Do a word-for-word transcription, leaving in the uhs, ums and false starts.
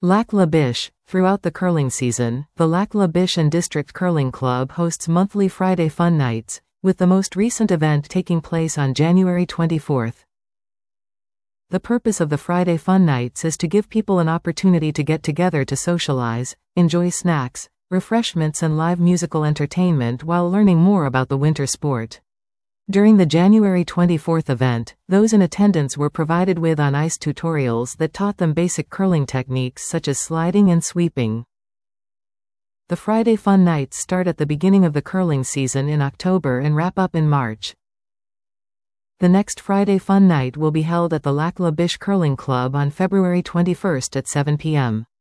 Lac La Biche. Throughout the curling season, the Lac La Biche and District Curling Club hosts monthly Friday Fun Nights, with the most recent event taking place on January twenty-fourth. The purpose of the Friday Fun Nights is to give people an opportunity to get together to socialize, enjoy snacks, refreshments and live musical entertainment while learning more about the winter sport. During the January twenty-fourth event, those in attendance were provided with on-ice tutorials that taught them basic curling techniques such as sliding and sweeping. The Friday Fun Nights start at the beginning of the curling season in October and wrap up in March. The next Friday Fun Night will be held at the Lac La Biche Curling Club on February twenty-first at seven p m